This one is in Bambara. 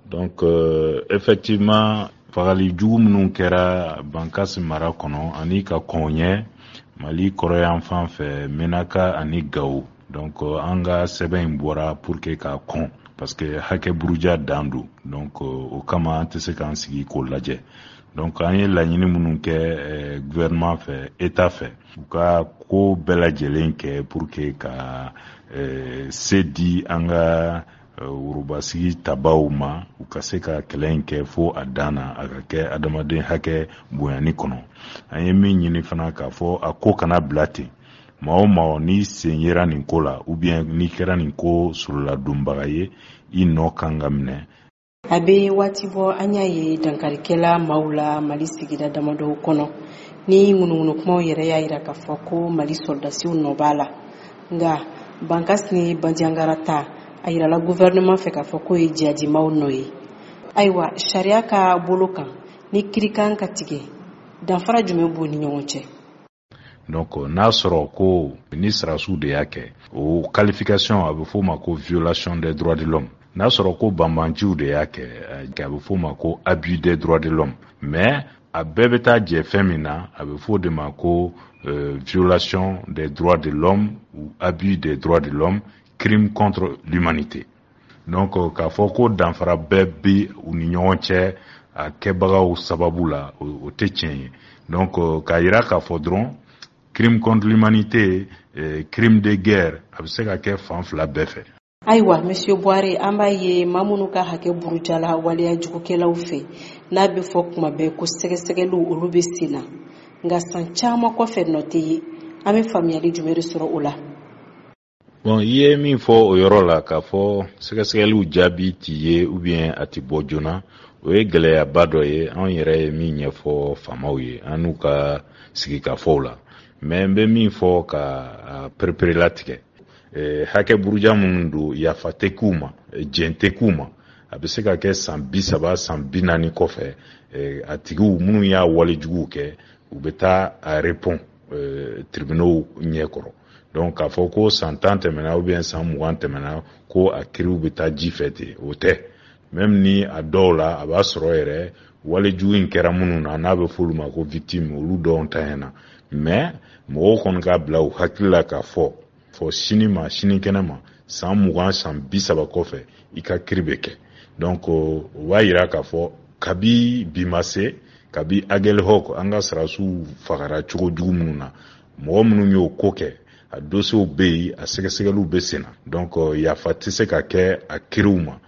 Donc effectivement fagali jugu minnu kɛra Bankassi mara kɔnɔ ani ka kɔnɲɛ Mali kɔrɔyan fan fɛ Menaka ani Gawo. Donc an ka sɛbɛn in bɔra pour que ka kɔn parce que hakɛ buruja dan don. Donc o kama an tɛ se k'an sigi k'o lajɛ. Donc an ye laɲini minnu kɛ gouvernement fɛ état fɛ u ka ko bɛɛ lajɛlen kɛ pour que ka se di an ka worobasigi tabaw ma u ka se ka kɛlɛ in kɛ fo a dan na a ka kɛ adamaden hakɛ bonyani kɔnɔ. An ye min ɲini fana k'a fɔ a ko kana bila ten. Maa o maa ni sen yera nin ko la ou bien ni kɛra nin ko soroladonbaga ye i nɔ kan ka minɛ. A bɛ waati bɔ an y'a ye dankarikɛla maaw la Mali sigida damadɔw kɔnɔ ni ŋunuŋunu kumaw yɛrɛ y'a jira k'a fɔ ko Mali soldasiw nɔ b'a la nka Bankassi ni Bandiagara ta a yirala gouvernement fɛ k'a fɔ ko ye jihadimaw nɔ ye. Ayiwa sariya ka bolo kan ni kiri kan ka tigɛ danfara jumɛn b'u ni ɲɔgɔn cɛ? Donc n'a sɔrɔ ko ni sɔrɔdasiw de y'a kɛ o qualification a bɛ f'o ma ko violation des droits de l'homme. N'a sɔrɔ ko banbanjiw de y'a kɛ a bɛ f'o ma ko abus des droits de l'homme. Mais a bɛɛ bɛ taa jɛ fɛn min na a bɛ f'o de ma ko violation des droits de l'homme ou abus des droits de l'homme, crime contre l'humanité. Donc k'a fɔ ko danfara bɛɛ bɛ u ni ɲɔgɔn cɛ a kɛbagaw sababu la o tɛ tiɲɛ ye. Donc k'a yira k'a fɔ dɔrɔn crime contre l'humanité, crime de guerre a bɛ se ka kɛ fan fila bɛɛ fɛ. Ayiwa monsieur Boire an b'a ye maa minnu ka hakɛ burujala waleya jugukɛlaw fɛ n'a bɛ fɔ kuma bɛɛ ko sɛgɛsɛgɛliw olu bɛ sen na nka san caman kɔfɛ nɔ tɛ ye an bɛ faamuyali jumɛn de sɔrɔ o la? Bon i ye min fɔ o yɔrɔ la k'a fɔ sɛgɛsɛgɛliw jaabi t'i ye ou bien a ti bɔ joona o ye gɛlɛyaba dɔ ye anw yɛrɛ ye min ɲɛfɔ faamaw ye an n'u ka sigikafɔw la. Mais n bɛ min fɔ ka pereperelatigɛ hakɛ buruja minnu don yafa tɛ k'u ma jɛn tɛ k'u ma a bɛ se ka kɛ san 30 san 40 kɔfɛ a tigiw minnu y'a walejuguw kɛ u bɛ taa a répond tribunaux ɲɛkɔrɔ. Donc k'a fɔ ko san 10 tɛmɛna ou bien san 20 tɛmɛna ko a kiriw bɛ taa ji fɛ ten o tɛ. Même ni a dɔw la a b'a sɔrɔ yɛrɛ walejugu in kɛra minnu na n'a bɛ f'olu ma ko victime olu dɔw tanyana. Mais mɔgɔw kɔni k'a bila u hakili la k'a fɔ sini ma sini kɛnɛ ma san 20 san 30 kɔfɛ i ka kiri bɛ kɛ. Donc o b'a yira k'a fɔ kabi bi ma se kabi Aguelhok an ka sɔrɔdasiw fagara cogo jugu minnu na mɔgɔ minnu y'o ko kɛ a dossiers bɛ yen a sɛgɛsɛgɛliw bɛ sen na. Donc yafa tɛ se ka kɛ a kiriw ma